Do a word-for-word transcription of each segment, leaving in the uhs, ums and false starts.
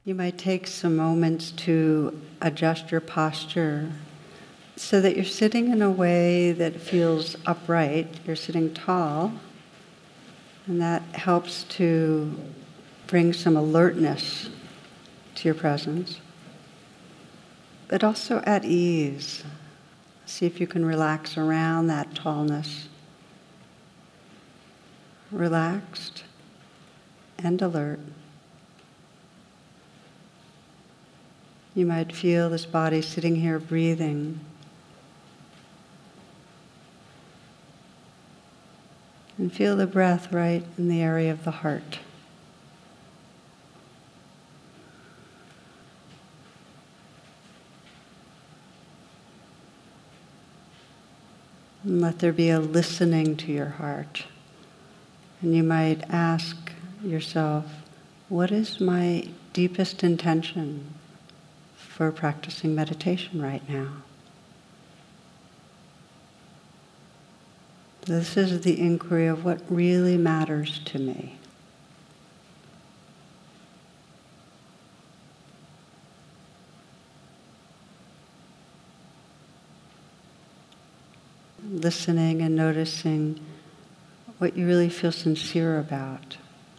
You might take some moments to adjust your posture so that you're sitting in a way that feels upright. You're sitting tall, and that helps to bring some alertness to your presence, but also at ease. See if you can relax around that tallness. Relaxed and alert. You might feel this body sitting here breathing. And feel the breath right in the area of the heart. And let there be a listening to your heart. And you might ask yourself, what is my deepest intention for practicing meditation right now? This is the inquiry of what really matters to me. Listening and noticing what you really feel sincere about,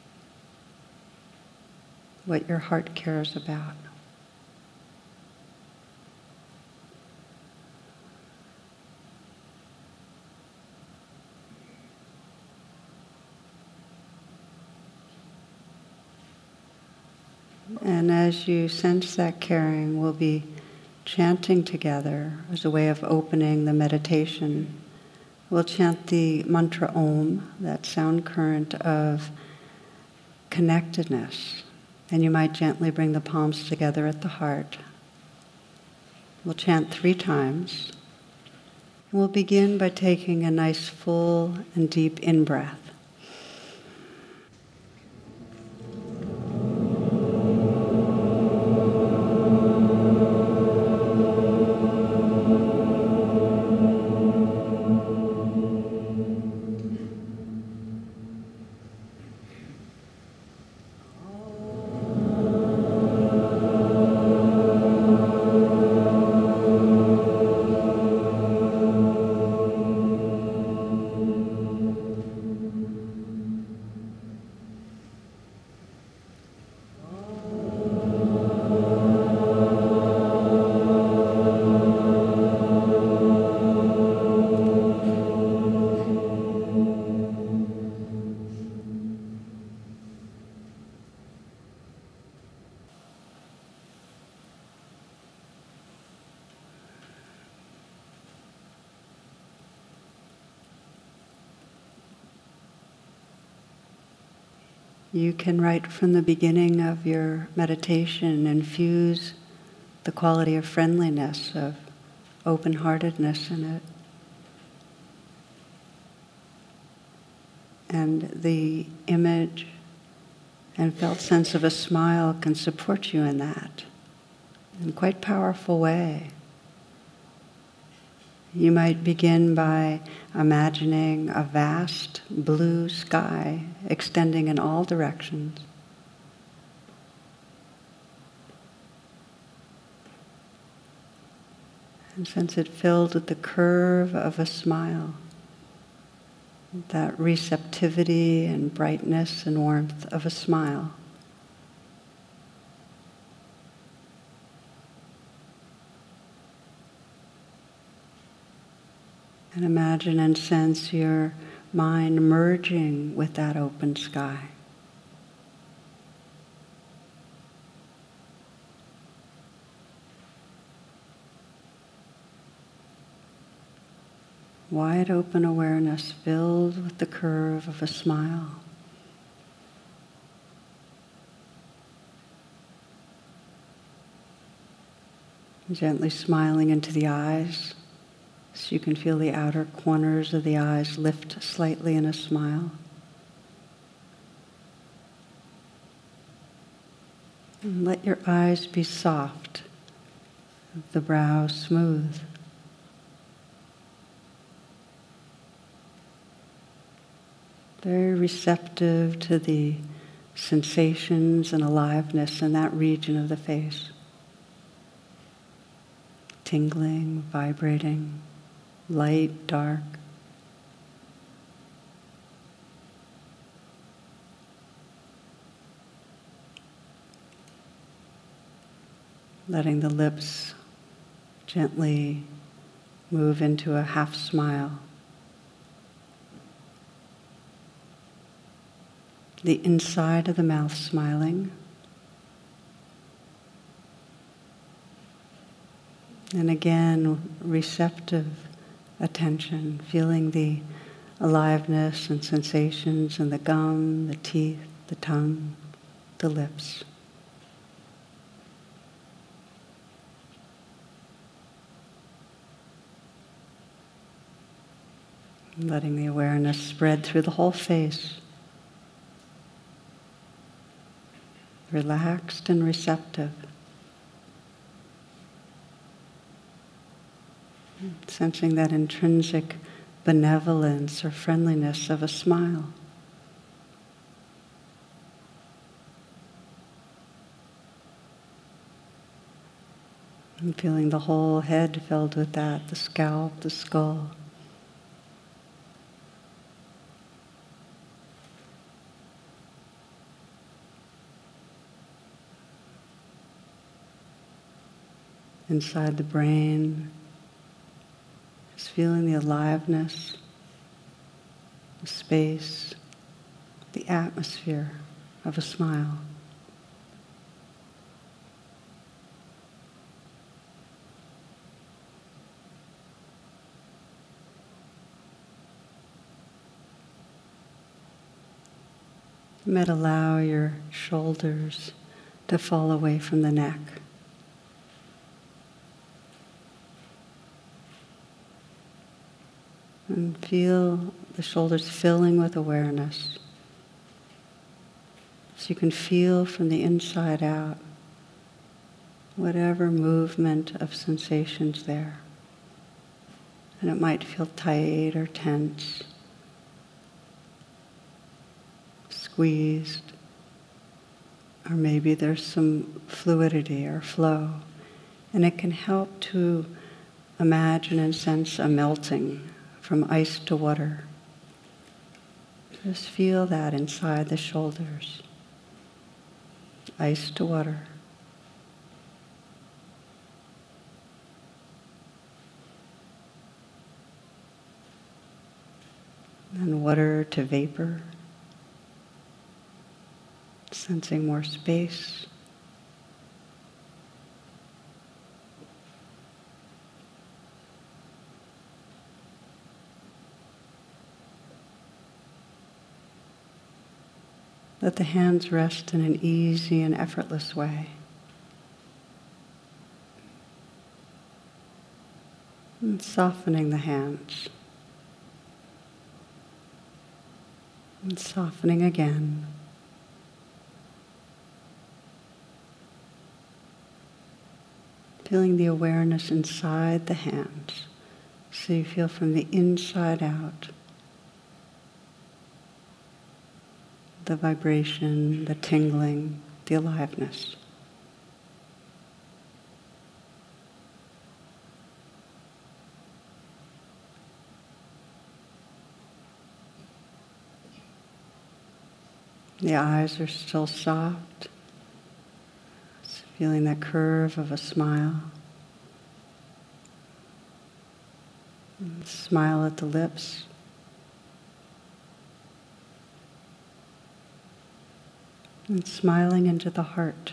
what your heart cares about. And as you sense that caring, we'll be chanting together as a way of opening the meditation. We'll chant the mantra Om, that sound current of connectedness. And you might gently bring the palms together at the heart. We'll chant three times. And we'll begin by taking a nice full and deep in-breath. You can, right from the beginning of your meditation, infuse the quality of friendliness, of open-heartedness in it. And the image and felt sense of a smile can support you in that in a quite powerful way. You might begin by imagining a vast blue sky extending in all directions. And sense it filled with the curve of a smile, that receptivity and brightness and warmth of a smile. And imagine and sense your mind merging with that open sky. Wide open awareness filled with the curve of a smile. Gently smiling into the eyes. So you can feel the outer corners of the eyes lift slightly in a smile. And let your eyes be soft, the brow smooth. Very receptive to the sensations and aliveness in that region of the face. Tingling, vibrating, light, dark. Letting the lips gently move into a half smile. The inside of the mouth smiling. And again, receptive attention, feeling the aliveness and sensations in the gum, the teeth, the tongue, the lips. Letting the awareness spread through the whole face. Relaxed and receptive. Sensing that intrinsic benevolence or friendliness of a smile. And feeling the whole head filled with that, the scalp, the skull. Inside the brain, just feeling the aliveness, the space, the atmosphere of a smile. You might allow your shoulders to fall away from the neck. And feel the shoulders filling with awareness. So you can feel from the inside out whatever movement of sensations there. And it might feel tight or tense, squeezed, or maybe there's some fluidity or flow. And it can help to imagine and sense a melting from ice to water. Just feel that inside the shoulders. Ice to water. And water to vapor. Sensing more space. Let the hands rest in an easy and effortless way. And softening the hands. And softening again. Feeling the awareness inside the hands. So you feel from the inside out. The vibration, the tingling, the aliveness. The eyes are still soft, just feeling that curve of a smile. And smile at the lips. And smiling into the heart,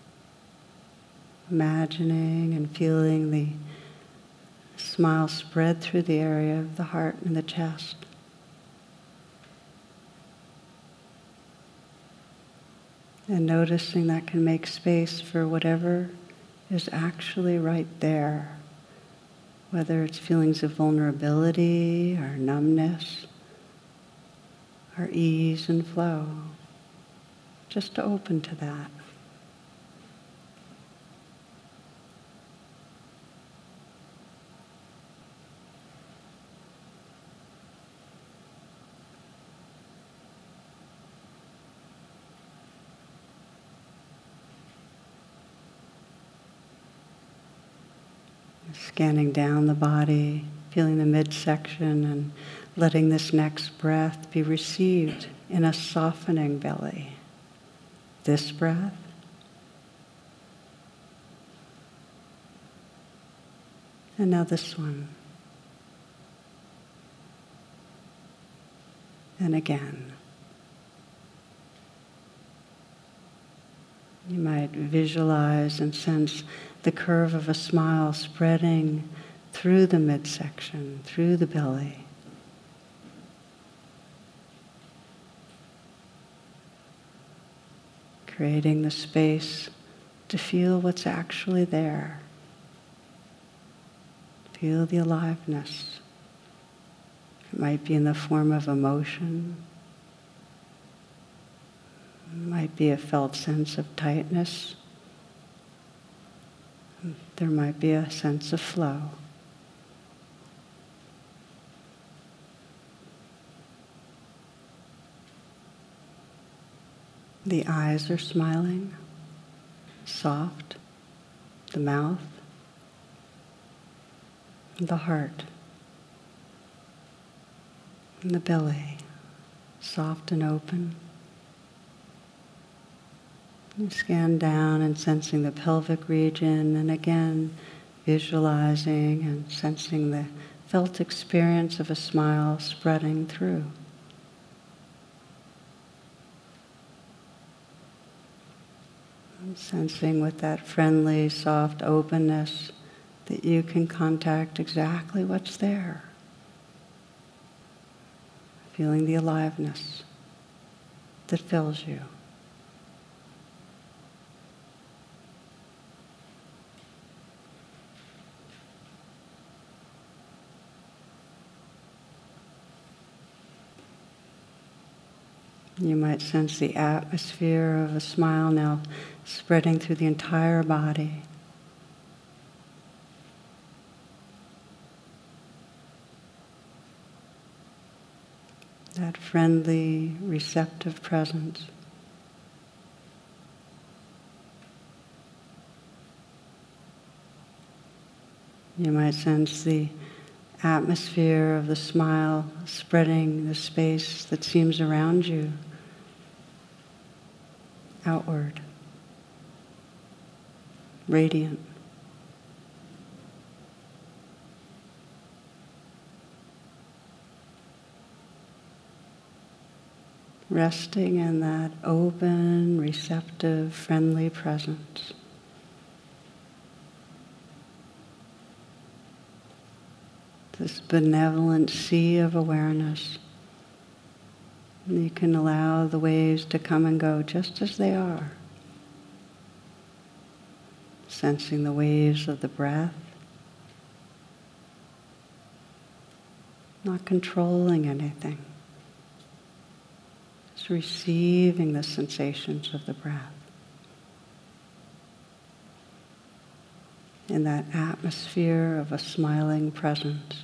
imagining and feeling the smile spread through the area of the heart and the chest. And noticing that can make space for whatever is actually right there, whether it's feelings of vulnerability or numbness or ease and flow. Just to open to that. Scanning down the body, feeling the midsection, and letting this next breath be received in a softening belly. This breath. And now this one. And again. You might visualize and sense the curve of a smile spreading through the midsection, through the belly. Creating the space to feel what's actually there. Feel the aliveness. It might be in the form of emotion. It might be a felt sense of tightness. There might be a sense of flow. The eyes are smiling, soft, the mouth, the heart, and the belly, soft and open. You scan down and sensing the pelvic region, and again visualizing and sensing the felt experience of a smile spreading through. And sensing with that friendly, soft openness that you can contact exactly what's there. Feeling the aliveness that fills you. You might sense the atmosphere of a smile now spreading through the entire body. That friendly, receptive presence. You might sense the atmosphere of the smile spreading the space that seems around you outward, radiant. Resting in that open, receptive, friendly presence. This benevolent sea of awareness. You can allow the waves to come and go just as they are. Sensing the waves of the breath. Not controlling anything. Just receiving the sensations of the breath. In that atmosphere of a smiling presence.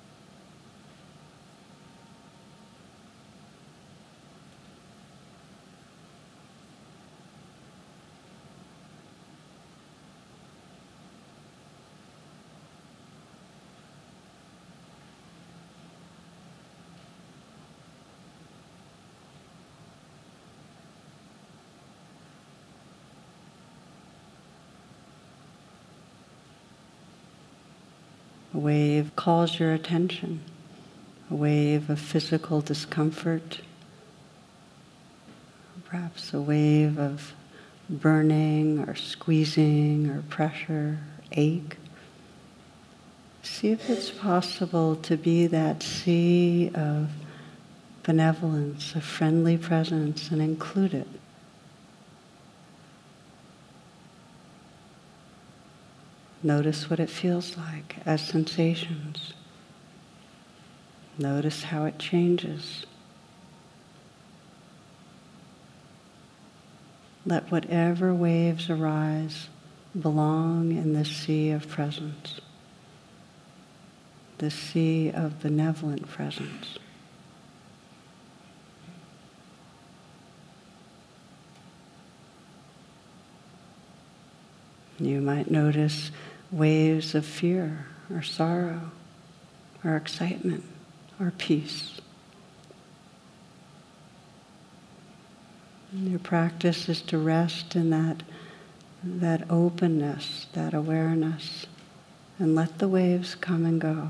A wave calls your attention, a wave of physical discomfort, perhaps a wave of burning or squeezing or pressure, ache. See if it's possible to be that sea of benevolence, of friendly presence, and include it. Notice what it feels like as sensations. Notice how it changes. Let whatever waves arise belong in this sea of presence, this sea of benevolent presence. You might notice waves of fear or sorrow or excitement or peace. And your practice is to rest in that, that openness, that awareness, and let the waves come and go.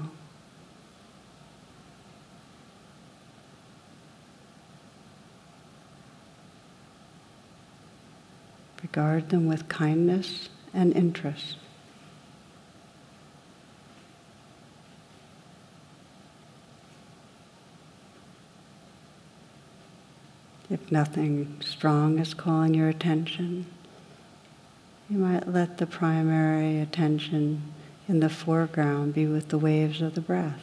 Regard them with kindness and interest. If nothing strong is calling your attention, you might let the primary attention in the foreground be with the waves of the breath.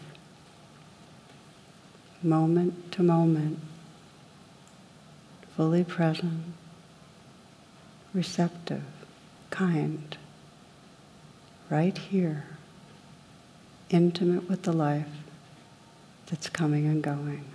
Moment to moment, fully present, receptive, kind, right here, intimate with the life that's coming and going.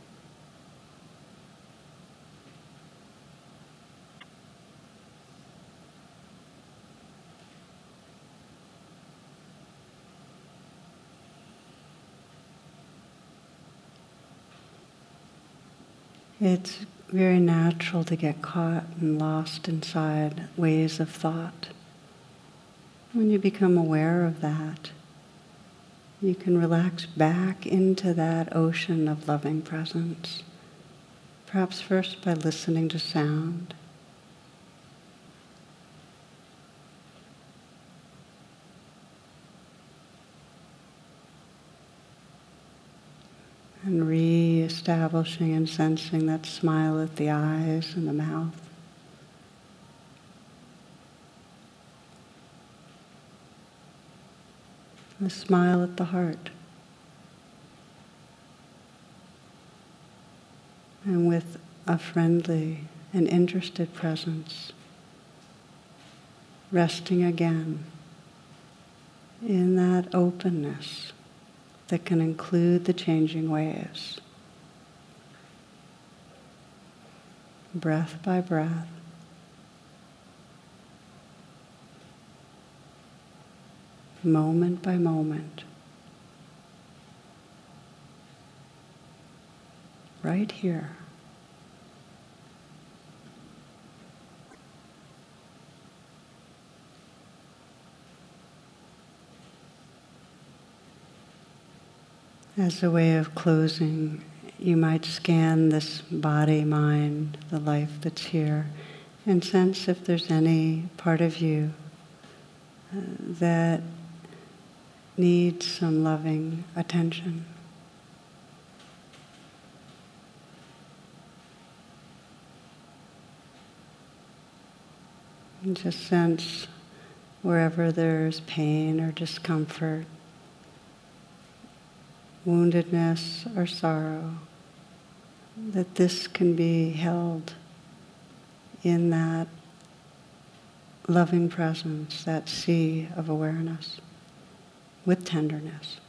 It's very natural to get caught and lost inside waves of thought. When you become aware of that, you can relax back into that ocean of loving presence, perhaps first by listening to sound. And re-establishing and sensing that smile at the eyes and the mouth. The smile at the heart. And with a friendly and interested presence, resting again in that openness that can include the changing waves. Breath by breath. Moment by moment. Right here. As a way of closing, you might scan this body, mind, the life that's here, and sense if there's any part of you uh, that needs some loving attention. And just sense wherever there's pain or discomfort, woundedness or sorrow, that this can be held in that loving presence, that sea of awareness, with tenderness.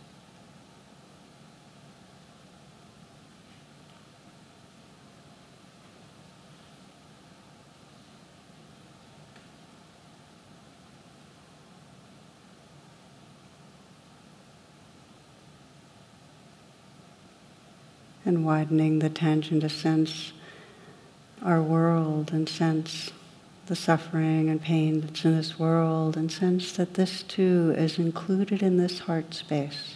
And widening the attention to sense our world and sense the suffering and pain that's in this world, and sense that this too is included in this heart space.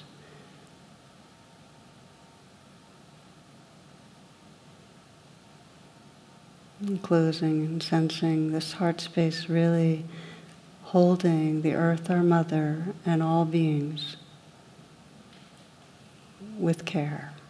And closing and sensing this heart space really holding the earth, our mother, and all beings with care.